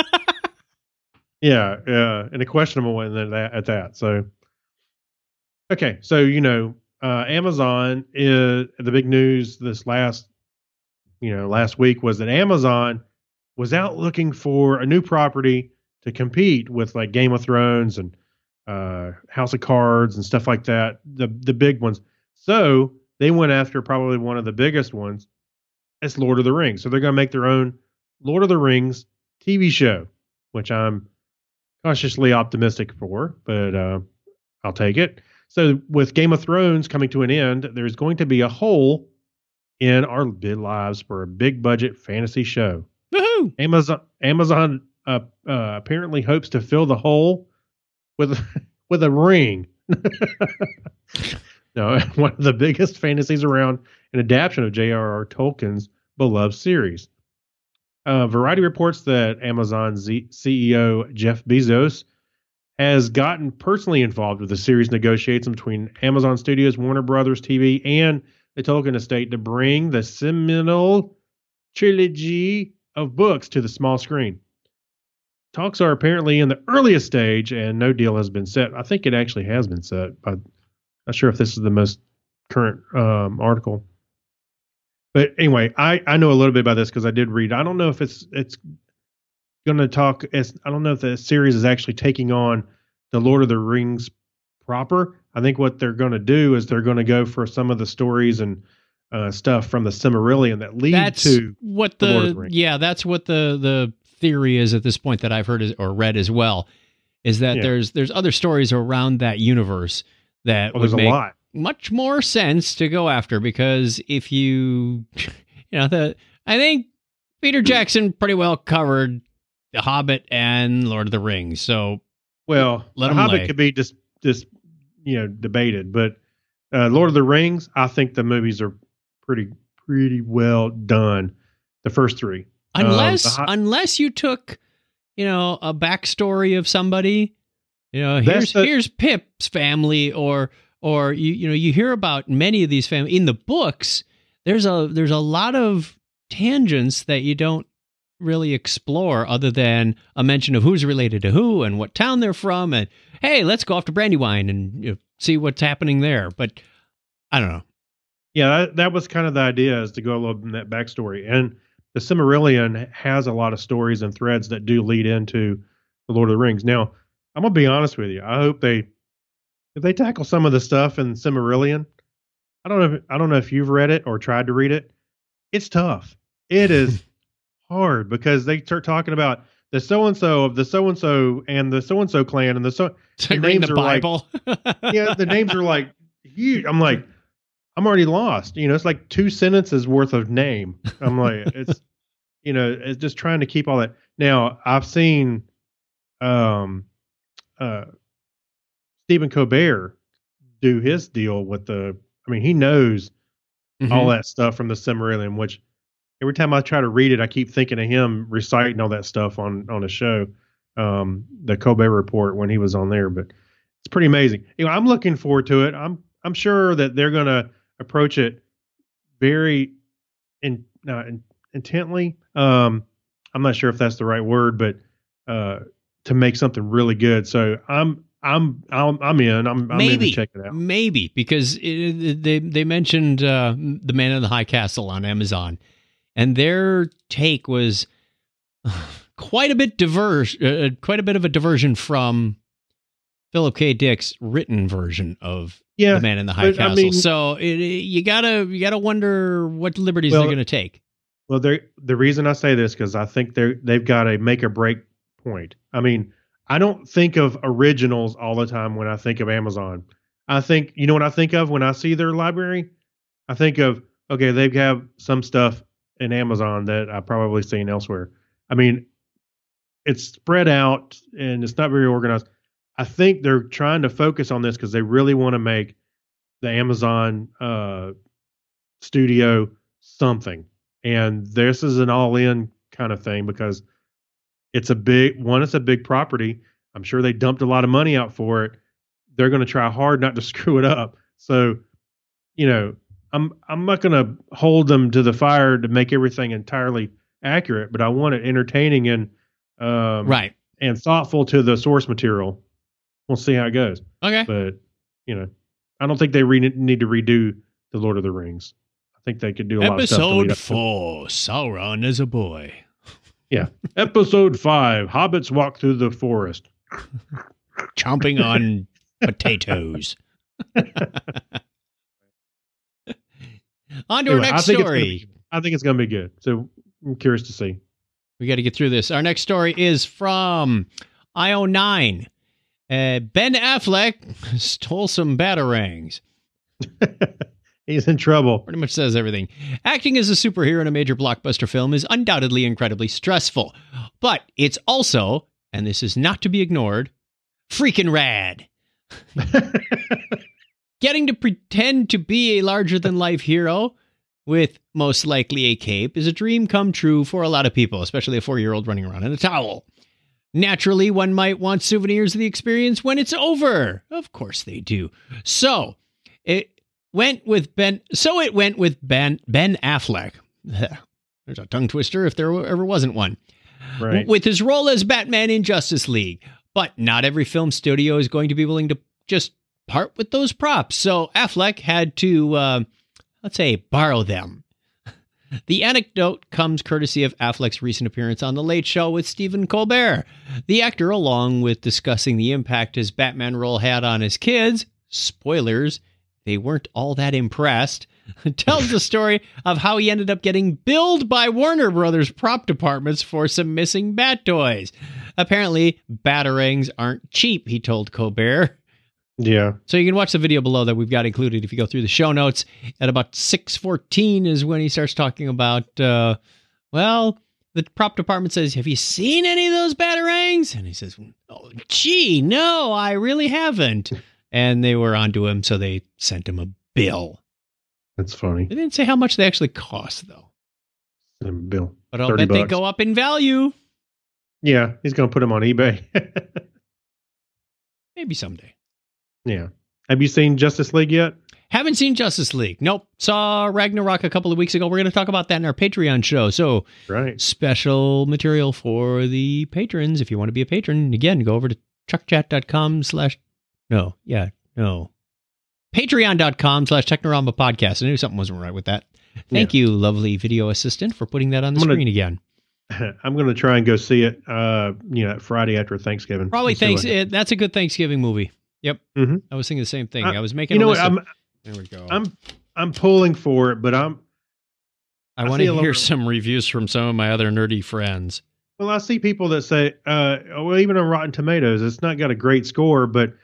Yeah, and a questionable one at that. So, okay, so Amazon is the big news this last week was that Amazon was out looking for a new property to compete with like Game of Thrones and House of Cards and stuff like that, the big ones. So they went after probably one of the biggest ones. It's Lord of the Rings. So they're going to make their own Lord of the Rings TV show, which I'm cautiously optimistic for, but I'll take it. So with Game of Thrones coming to an end, there's going to be a hole in our bid lives for a big budget fantasy show. Woohoo! Amazon apparently hopes to fill the hole with a ring. No, one of the biggest fantasies around, an adaptation of J.R.R. Tolkien's beloved series. Variety reports that Amazon CEO Jeff Bezos has gotten personally involved with the series negotiations between Amazon Studios, Warner Brothers TV, and the Tolkien estate to bring the seminal trilogy of books to the small screen. Talks are apparently in the earliest stage, and no deal has been set. I think it actually has been set, but not sure if this is the most current article. But anyway, I know a little bit about this because I did read. I don't know if it's going to talk. I don't know if the series is actually taking on the Lord of the Rings proper. I think what they're going to do is they're going to go for some of the stories and stuff from the Silmarillion that lead to what the Lord of the Rings. Yeah, that's what the theory is at this point that I've heard or read as well, is that there's other stories around that universe that would make a lot. Much more sense to go after, because if I think Peter Jackson pretty well covered The Hobbit and Lord of the Rings. So, well, The Hobbit could be just debated, but Lord of the Rings, I think the movies are pretty well done. The first three, unless you took, a backstory of somebody, here's Pip's family, or you hear about many of these families in the books. There's a lot of tangents that you don't really explore, other than a mention of who's related to who and what town they're from, and hey, let's go off to Brandywine and see what's happening there. But I don't know. Yeah, that was kind of the idea, is to go a little in that backstory. And the Silmarillion has a lot of stories and threads that do lead into the Lord of the Rings. Now, I'm gonna be honest with you. I hope if they tackle some of the stuff in Silmarillion. I don't know if you've read it or tried to read it. It's tough. It is hard, because they start talking about the so-and-so of the so-and-so and the so-and-so clan, and the names are Bible. Like, the names are like huge. I'm like, I'm already lost. It's like 2 sentences worth of name. I'm like, it's just trying to keep all that. Now, I've seen Stephen Colbert do his deal with he knows all that stuff from the Silmarillion, which every time I try to read it, I keep thinking of him reciting all that stuff on a show, the Colbert Report, when he was on there. But it's pretty amazing. I'm looking forward to it. I'm sure that they're going to approach it very intently. I'm not sure if that's the right word, but to make something really good. So I'm in. I'm in to check it out. Maybe because they mentioned The Man in the High Castle on Amazon, and their take was quite a bit of a diversion from Philip K. Dick's written version of The Man in the High Castle. So you gotta wonder what liberties they're going to take. Well, the reason I say this, because I think they've got a make or break point. I don't think of originals all the time when I think of Amazon. I think, what I think of when I see their library? I think of, okay, they have some stuff in Amazon that I've probably seen elsewhere. It's spread out and it's not very organized. I think they're trying to focus on this because they really want to make the Amazon studio something. And this is an all-in kind of thing, because it's a big property. I'm sure they dumped a lot of money out for it. They're going to try hard not to screw it up. So, I'm not going to hold them to the fire to make everything entirely accurate, but I want it entertaining and right and thoughtful to the source material. We'll see how it goes. Okay, but I don't think they need to redo the Lord of the Rings. I think they could do a lot of stuff. Episode 4: Sauron as a boy. Yeah. Episode 5: Hobbits walk through the forest, chomping on potatoes. On to our next story. I think it's going to be good. So I'm curious to see. We got to get through this. Our next story is from IO9. Ben Affleck stole some batarangs. He's in trouble. Pretty much says everything. Acting as a superhero in a major blockbuster film is undoubtedly incredibly stressful. But it's also, and this is not to be ignored, freaking rad. Getting to pretend to be a larger-than-life hero with most likely a cape is a dream come true for a lot of people, especially a 4-year-old running around in a towel. Naturally, one might want souvenirs of the experience when it's over. Of course they do. So it went with Ben Affleck. There's a tongue twister if there ever wasn't one. Right. With his role as Batman in Justice League. But not every film studio is going to be willing to just part with those props. So Affleck had to, let's say, borrow them. The anecdote comes courtesy of Affleck's recent appearance on The Late Show with Stephen Colbert. The actor, along with discussing the impact his Batman role had on his kids, spoilers, they weren't all that impressed, tells the story of how he ended up getting billed by Warner Brothers prop departments for some missing Bat toys. Apparently, Batarangs aren't cheap, he told Colbert. Yeah. So you can watch the video below that we've got included if you go through the show notes. At about 6:14 is when he starts talking about, the prop department says, have you seen any of those Batarangs? And he says, oh, gee, no, I really haven't. And they were onto him, so they sent him a bill. That's funny. They didn't say how much they actually cost, though. Bill. But I'll bet they go up in value. Yeah, he's going to put them on eBay. Maybe someday. Yeah. Have you seen Justice League yet? Haven't seen Justice League. Nope. Saw Ragnarok a couple of weeks ago. We're going to talk about that in our Patreon show. So right. Special material for the patrons. If you want to be a patron, again, go over to Patreon.com/Technorama podcast. I knew something wasn't right with that. Thank you, lovely video assistant, for putting that on the screen again. I'm going to try and go see it, Friday after Thanksgiving. Probably that's a good Thanksgiving movie. Yep. Mm-hmm. I was thinking the same thing. I was making a list. There we go. I'm pulling for it, but I want to hear some reviews from some of my other nerdy friends. Well, I see people that say, even on Rotten Tomatoes, it's not got a great score, but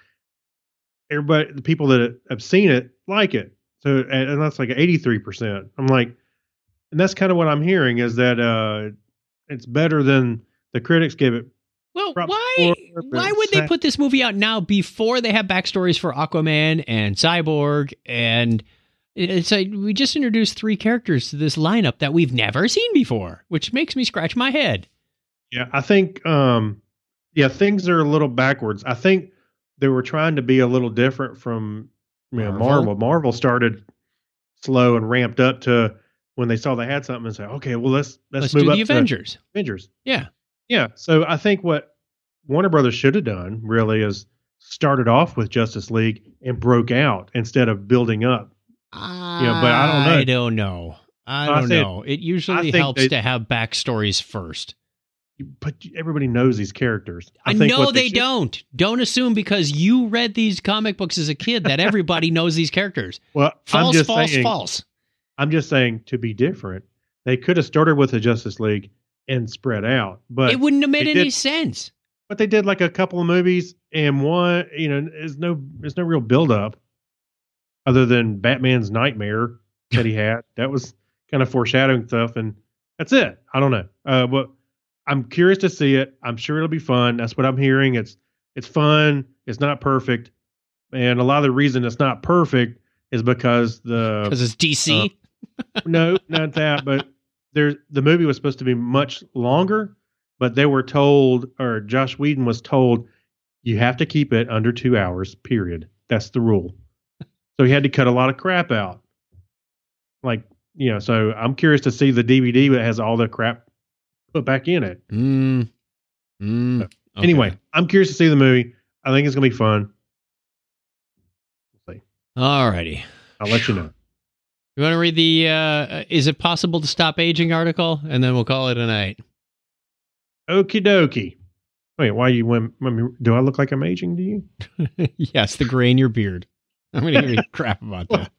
the people that have seen it like it. So, and that's like 83%. I'm like, and that's kind of what I'm hearing is that it's better than the critics give it. Well, why would they put this movie out now before they have backstories for Aquaman and Cyborg? And it's like we just introduced 3 characters to this lineup that we've never seen before, which makes me scratch my head. Yeah, I think, things are a little backwards. I think they were trying to be a little different from Marvel. Marvel started slow and ramped up to when they saw they had something and said, okay, well, let's move do up the Avengers. Avengers. Yeah. Yeah. So I think what Warner Brothers should have done really is started off with Justice League and broke out instead of building up. But I don't know. I don't know. It usually helps to have backstories first. But everybody knows these characters. I know they don't. Don't assume because you read these comic books as a kid that everybody knows these characters. Well, false. I'm just saying to be different. They could have started with the Justice League and spread out, but it wouldn't have made any sense. But they did like a couple of movies, and one, there's no real build up other than Batman's nightmare that he had. That was kind of foreshadowing stuff, and that's it. I don't know. But I'm curious to see it. I'm sure it'll be fun. That's what I'm hearing. It's fun. It's not perfect, and a lot of the reason it's not perfect is because it's DC. No, not that. But the movie was supposed to be much longer, but they were told, or Joss Whedon was told, you have to keep it under 2 hours. Period. That's the rule. So he had to cut a lot of crap out. So I'm curious to see the DVD that has all the crap put back in it. Okay. Anyway, I'm curious to see the movie. I think it's going to be fun. We'll see. All righty. I'll let you know. You want to read the is it possible to stop aging article? And then we'll call it a night. Okie dokie. Wait, why do I look like I'm aging to you? Yes, the gray in your beard. I'm going to give you crap about that.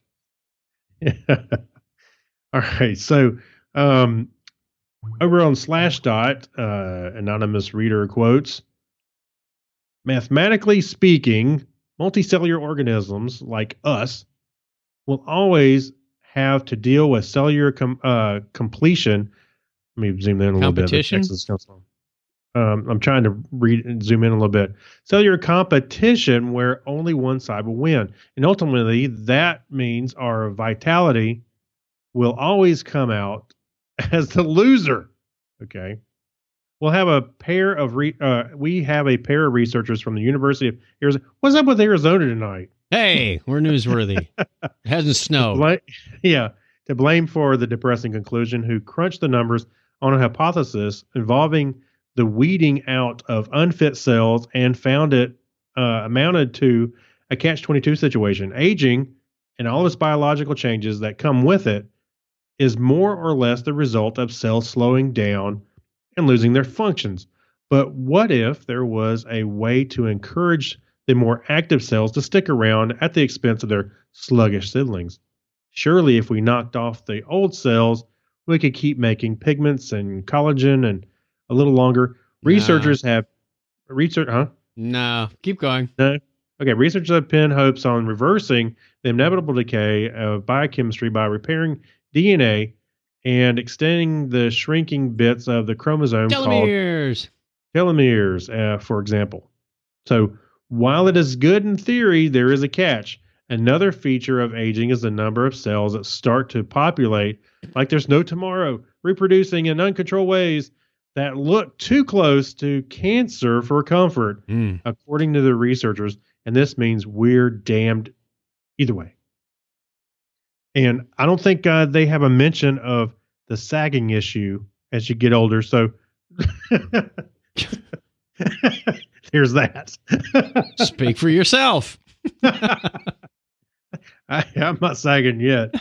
All right. So, over on Slashdot, anonymous reader quotes, mathematically speaking, multicellular organisms like us will always have to deal with cellular completion. Let me zoom in a little bit. Competition? I'm trying to read and zoom in a little bit. Cellular competition where only one side will win. And ultimately, that means our vitality will always come out as the loser. Okay. We'll have a pair of researchers from the University of Arizona. What's up with Arizona tonight? Hey, we're newsworthy. It hasn't snowed. To blame for the depressing conclusion, who crunched the numbers on a hypothesis involving the weeding out of unfit cells and found it amounted to a catch-22 situation. Aging and all its biological changes that come with it is more or less the result of cells slowing down and losing their functions. But what if there was a way to encourage the more active cells to stick around at the expense of their sluggish siblings? Surely, if we knocked off the old cells, we could keep making pigments and collagen and a little longer. Researchers have No, keep going. No. Okay, researchers have pinned hopes on reversing the inevitable decay of biochemistry by repairing DNA and extending the shrinking bits of the chromosome called telomeres, for example. So, while it is good in theory, there is a catch. Another feature of aging is the number of cells that start to populate like there's no tomorrow, reproducing in uncontrolled ways that look too close to cancer for comfort, according to the researchers. And this means we're damned either way. And I don't think they have a mention of the sagging issue as you get older. So there's that. Speak for yourself. I'm not sagging yet.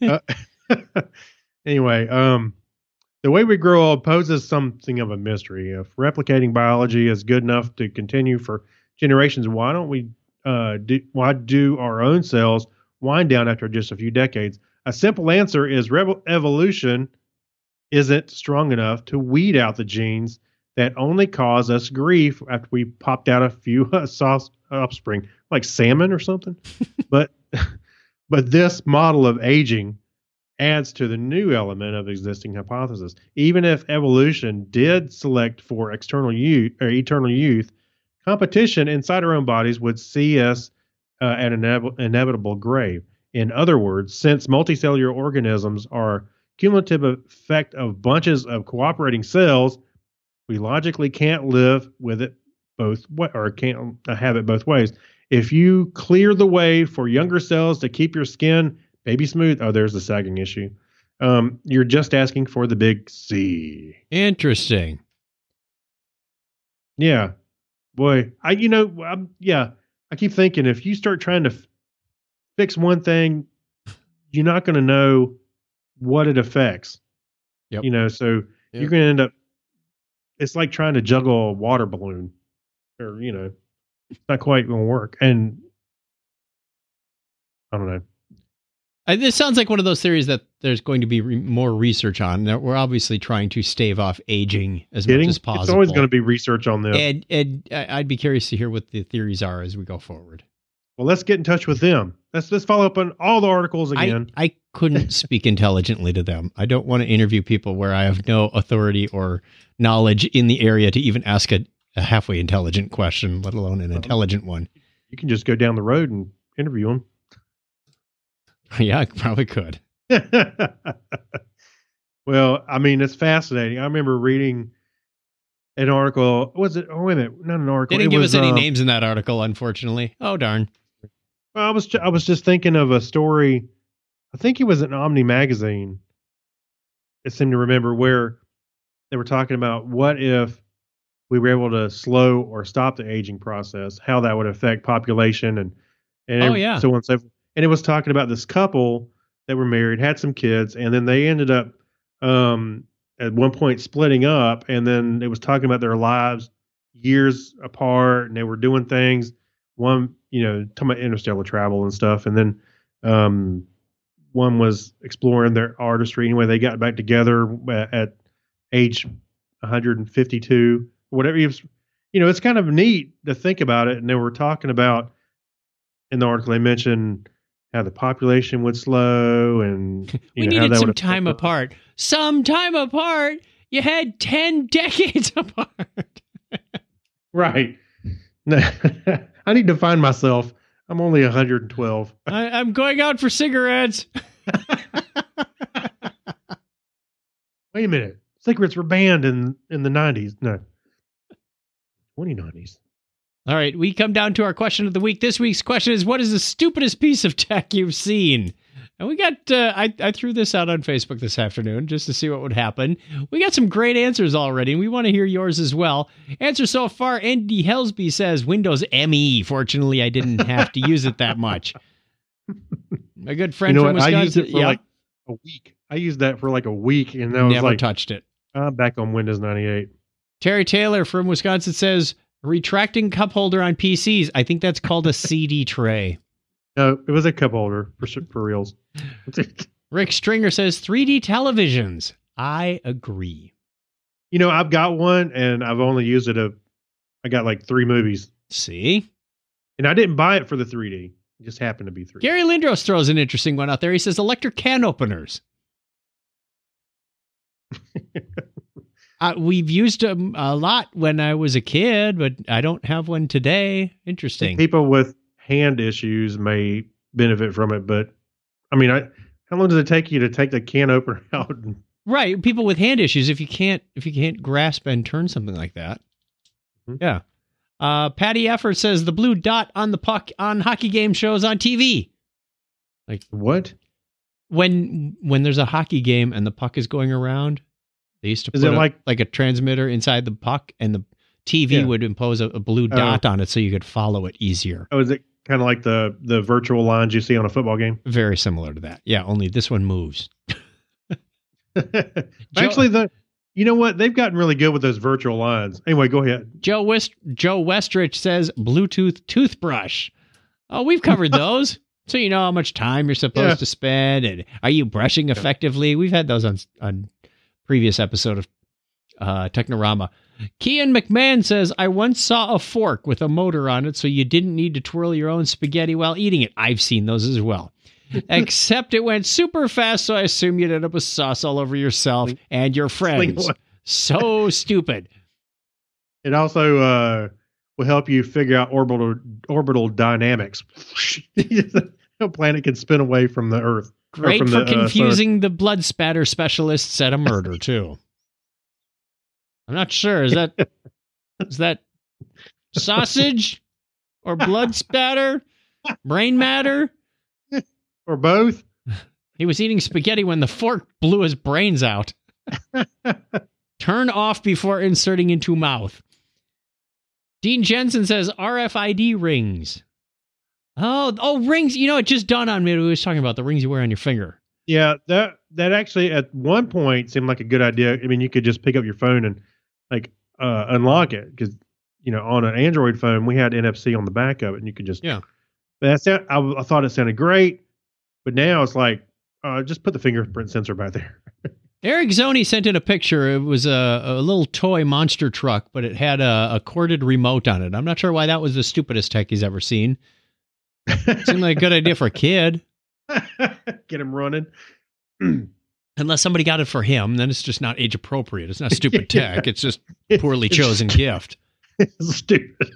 Anyway, the way we grow old poses something of a mystery. If replicating biology is good enough to continue for generations, why don't we? Why do our own cells wind down after just a few decades? A simple answer is evolution isn't strong enough to weed out the genes that only cause us grief after we popped out a few soft offspring, like salmon or something. But this model of aging adds to the new element of existing hypothesis. Even if evolution did select for eternal youth, competition inside our own bodies would see us at an inevitable grave. In other words, since multicellular organisms are cumulative effect of bunches of cooperating cells, we logically can't live with it both can't have it both ways. If you clear the way for younger cells to keep your skin baby smooth, there's the sagging issue. You're just asking for the big C. Interesting. Yeah, boy, I keep thinking if you start trying to fix one thing, you're not going to know what it affects. Yep. So you're going to end up. It's like trying to juggle a water balloon, or it's not quite going to work. And I don't know. This sounds like one of those theories that there's going to be more research on. That we're obviously trying to stave off aging as much as possible. It's always going to be research on this. And I'd be curious to hear what the theories are as we go forward. Well, let's get in touch with them. Let's follow up on all the articles again. I couldn't speak intelligently to them. I don't want to interview people where I have no authority or knowledge in the area to even ask a halfway intelligent question, let alone an intelligent one. You can just go down the road and interview them. Yeah, I probably could. Well, I mean, it's fascinating. I remember reading an article. Was it? Oh, wait a minute. Not an article. They didn't give us any names in that article, unfortunately. Oh, darn. Well, I was just thinking of a story. I think it was in Omni magazine. I seem to remember where they were talking about what if we were able to slow or stop the aging process, how that would affect population and so on and so forth. And it was talking about this couple that were married, had some kids, and then they ended up at one point splitting up. And then it was talking about their lives years apart, and they were doing things. One, talking about interstellar travel and stuff. And then one was exploring their artistry. Anyway, they got back together at age 152, whatever. It's kind of neat to think about it. And they were talking about, in the article, they mentioned how the population would slow and we needed some time apart. Some time apart? You had 10 decades apart. Right. I need to find myself. I'm only 112. I'm going out for cigarettes. Wait a minute. Cigarettes were banned in the 90s. No. 2090s. All right, we come down to our question of the week. This week's question is, what is the stupidest piece of tech you've seen? And we got, I threw this out on Facebook this afternoon just to see what would happen. We got some great answers already, and we want to hear yours as well. Answer so far, Andy Helsby says Windows ME. Fortunately, I didn't have to use it that much. A good friend from Wisconsin. I used it for like a week. I used that for like a week, and I was Never like, touched it. I'm back on Windows 98. Terry Taylor from Wisconsin says, retracting cup holder on PCs. I think that's called a CD tray. No, it was a cup holder for reals. Rick Stringer says 3D televisions. I agree. You know, I've got one, and I've only used it. I got like 3 movies, See? and I didn't buy it for the 3D. It just happened to be 3D. Gary Lindros throws an interesting one out there. He says electric can openers. We've used them a lot when I was a kid, but I don't have one today. Interesting. People with hand issues may benefit from it, but I mean, how long does it take you to take the can opener out? Right. People with hand issues, if you can't grasp and turn something like that. Mm-hmm. Yeah. Patty Effort says the blue dot on the puck on hockey game shows on TV. Like What? when there's a hockey game and the puck is going around, they used to Is put it like a transmitter inside the puck, and the TV would impose a blue dot on it so you could follow it easier. Oh, is it kind of like the virtual lines you see on a football game? Very similar to that. Yeah, only this one moves. Actually, you know what? They've gotten really good with those virtual lines. Anyway, go ahead. Joe Westrich says Bluetooth toothbrush. Oh, we've covered those. So you know how much time you're supposed to spend, and are you brushing effectively? We've had those on previous episode of Technorama. Kian McMahon says, I once saw a fork with a motor on it so you didn't need to twirl your own spaghetti while eating it. I've seen those as well. Except it went super fast, so I assume you'd end up with sauce all over yourself and your friends. So stupid. It also will help you figure out orbital dynamics. No planet can spin away from the Earth. Great from for the, confusing the blood spatter specialists at a murder, too. I'm not sure. Is that sausage or blood spatter? Brain matter? Or both? He was eating spaghetti when the fork blew his brains out. Turn off before inserting into mouth. Dean Jensen says RFID rings. Oh, rings. You know, it just dawned on me. We was talking about the rings you wear on your finger. Yeah, that actually at one point seemed like a good idea. I mean, you could just pick up your phone and like unlock it because on an Android phone we had NFC on the back of it, and you could just I thought it sounded great, but now it's like just put the fingerprint sensor back there. Eric Zoni sent in a picture. It was a little toy monster truck, but it had a corded remote on it. I'm not sure why that was the stupidest tech he's ever seen. Seemed like a good idea for a kid. Get him running. Unless somebody got it for him, then it's just not age appropriate. It's not stupid tech. It's just poorly chosen gift. It's stupid.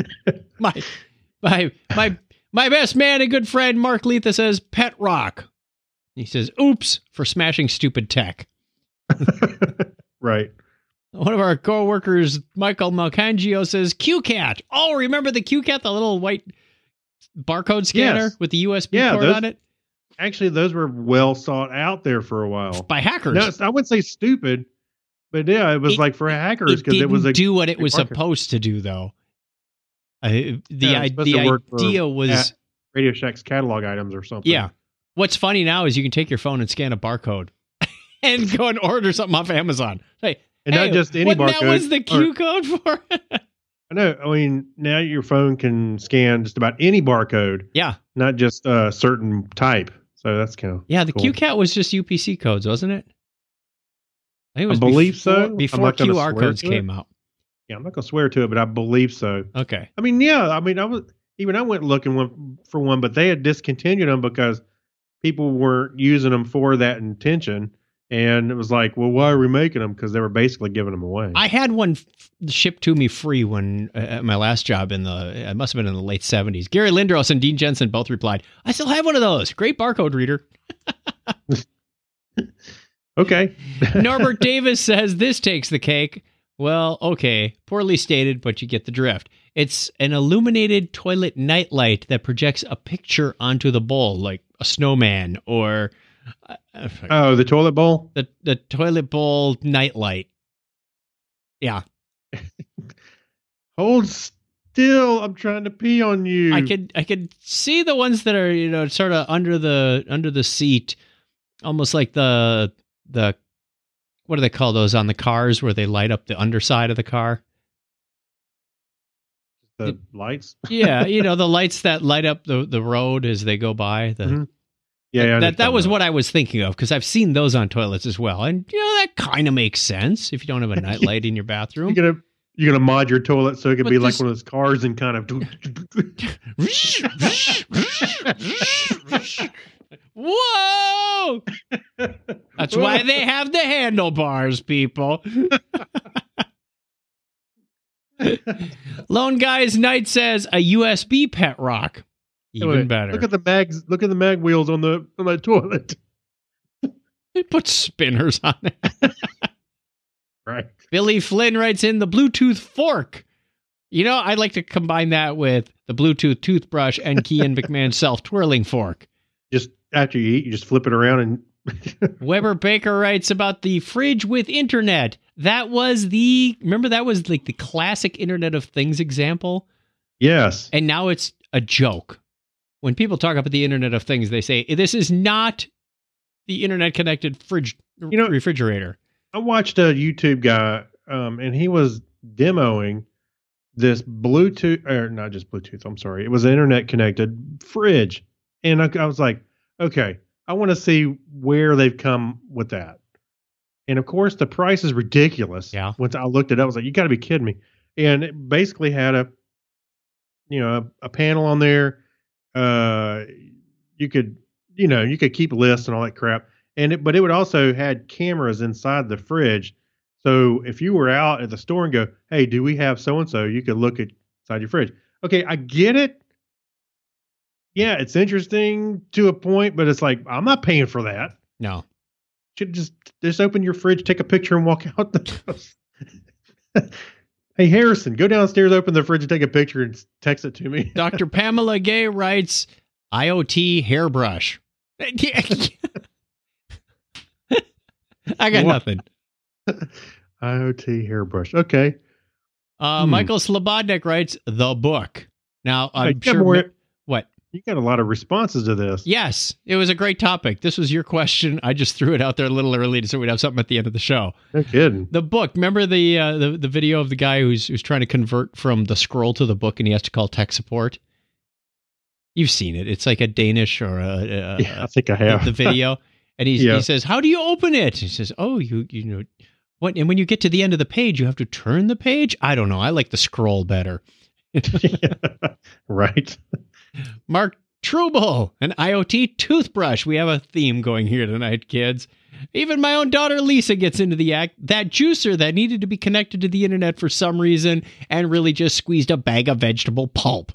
My best man and good friend Mark Letha says pet rock. He says oops for smashing stupid tech. Right. One of our coworkers, Michael Malcangio, says QCat. Oh, remember the QCat, the little white barcode scanner with the USB port on it? Actually, those were well sought out there for a while. By hackers. No, I wouldn't say stupid, but yeah, it was like for hackers because it was do what it was supposed to do, though. The idea was Radio Shack's catalog items or something. Yeah. What's funny now is you can take your phone and scan a barcode and go and order something off Amazon. Not just any barcode. That was the Q code for it. I know. I mean, now your phone can scan just about any barcode. Yeah. Not just a certain type. So that's kind of the cool. QCat was just UPC codes, wasn't it? I believe so. Before QR codes came out. Yeah, I'm not going to swear to it, but I believe so. Okay. I mean, I went looking for one, but they had discontinued them because people weren't using them for that intention. And it was like, well, why are we making them? Because they were basically giving them away. I had one shipped to me free when at my last job it must have been in the late 70s. Gary Lindros and Dean Jensen both replied, I still have one of those. Great barcode reader. Okay. Norbert Davis says this takes the cake. Well, okay. Poorly stated, but you get the drift. It's an illuminated toilet nightlight that projects a picture onto the bowl, like a snowman or... the toilet bowl? The toilet bowl nightlight. Yeah. Hold still. I'm trying to pee on you. I could see the ones that are, sort of under the seat Almost like the what do they call those on the cars where they light up the underside of the car? The lights. Yeah, the lights that light up the road as they go by. Yeah, that was what I was thinking of, because I've seen those on toilets as well, and that kind of makes sense if you don't have a night light in your bathroom. You're gonna mod your toilet so it could be like this- one of those cars and kind of. Whoa! That's why they have the handlebars, people. Lone Guy's Knight says a USB pet rock. Even better. Look at the mags. Look at the mag wheels on my toilet. They put spinners on it. Right. Billy Flynn writes in the Bluetooth fork. I'd like to combine that with the Bluetooth toothbrush and Kean McMahon's self-twirling fork. Just after you eat, you just flip it around and. Weber Baker writes about the fridge with internet. That was like the classic Internet of Things example. Yes. And now it's a joke. When people talk about the Internet of Things, they say, this is not the internet-connected refrigerator. I watched a YouTube guy, and he was demoing this Bluetooth, or not just Bluetooth, I'm sorry. It was an internet-connected fridge. And I was like, okay, I want to see where they've come with that. And, of course, the price is ridiculous. Yeah. Once I looked it up, I was like, you got to be kidding me. And it basically had a panel on there. You could keep lists and all that crap. But it would also had cameras inside the fridge. So if you were out at the store and go, hey, do we have so-and-so? You could look inside your fridge. Okay, I get it. Yeah, it's interesting to a point, but it's like, I'm not paying for that. No. Should just open your fridge, take a picture, and walk out the house. Hey, Harrison, go downstairs, open the fridge, and take a picture and text it to me. Dr. Pamela Gay writes, IoT hairbrush. I got nothing. IoT hairbrush. Okay. Michael Slobodnik writes, the book. Now, I'm sure... What? You got a lot of responses to this. Yes, it was a great topic. This was your question. I just threw it out there a little early so we'd have something at the end of the show. No kidding. The book. Remember the video of the guy who's trying to convert from the scroll to the book, and he has to call tech support? You've seen it. It's like a Danish or yeah, I think I have the video. And he says, "How do you open it?" He says, "Oh, you know what? And when you get to the end of the page, you have to turn the page. I don't know. I like the scroll better." Right. Mark Trubel, an IoT toothbrush. We have a theme going here tonight, kids. Even my own daughter Lisa gets into the act. That juicer that needed to be connected to the internet for some reason and really just squeezed a bag of vegetable pulp.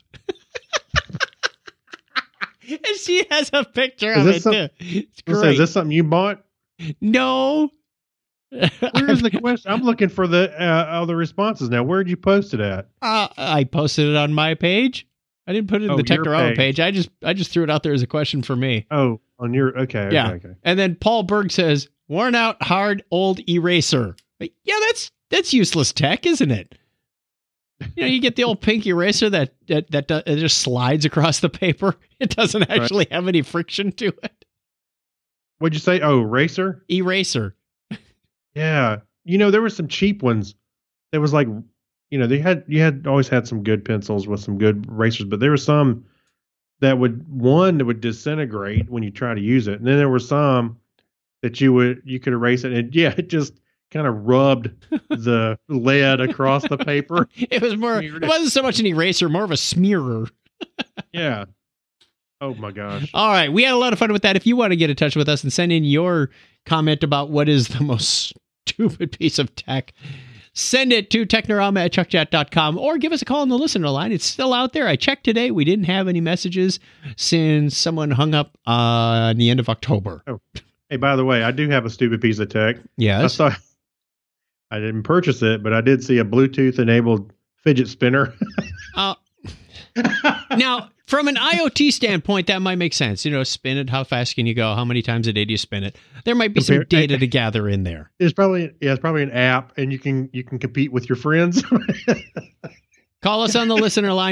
And she has a picture of it too. It's great. Is this something you bought? No. Where's the question? I'm looking for all the responses now. Where'd you post it at? I posted it on my page. I didn't put it in the Technorama page. I just threw it out there as a question for me. Oh, on your okay. And then Paul Berg says, "Worn out, hard, old eraser." Like, yeah, that's useless tech, isn't it? You get the old pink eraser that it just slides across the paper. It doesn't actually have any friction to it. What'd you say? Oh, eraser. Yeah, there were some cheap ones. There was like, you had always had some good pencils with some good erasers, but there were some that would disintegrate when you try to use it, and then there were some that you could erase it, and it just kind of rubbed the lead across the paper. It wasn't so much an eraser, more of a smearer. Yeah. Oh my gosh. All right. We had a lot of fun with that. If you want to get in touch with us and send in your comment about what is the most stupid piece of tech, send it to technorama@chuckchat.com or give us a call on the listener line. It's still out there. I checked today. We didn't have any messages since someone hung up in the end of October. Oh. Hey, by the way, I do have a stupid piece of tech. Yes. I didn't purchase it, but I did see a Bluetooth-enabled fidget spinner. Now, from an IoT standpoint, that might make sense. Spin it. How fast can you go? How many times a day do you spin it? There might be some data to gather in there. It's probably an app, and you can compete with your friends. Call us on the listener line,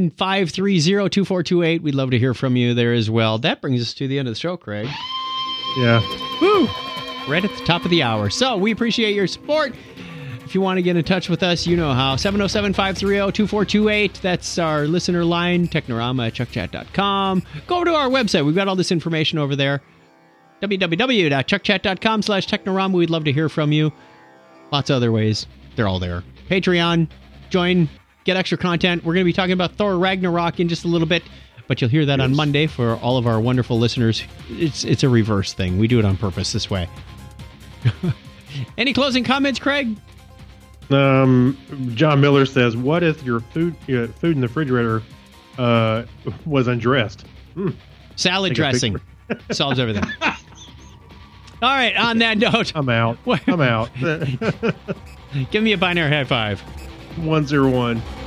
707-530-2428. We'd love to hear from you there as well. That brings us to the end of the show, Craig. Yeah. Woo! Right at the top of the hour. So we appreciate your support. If you want to get in touch with us, you know how. 707-530-2428. That's our listener line, technorama@chuckchat.com. Go over to our website. We've got all this information over there. www.chuckchat.com/technorama. We'd love to hear from you. Lots of other ways. They're all there. Patreon. Join. Get extra content. We're going to be talking about Thor Ragnarok in just a little bit, but you'll hear that on Monday for all of our wonderful listeners. It's a reverse thing. We do it on purpose this way. Any closing comments, Craig? John Miller says, "What if your food in the refrigerator was undressed?" Salad dressing solves everything. All right. On that note, I'm out. I'm out. Give me a binary high five. 101.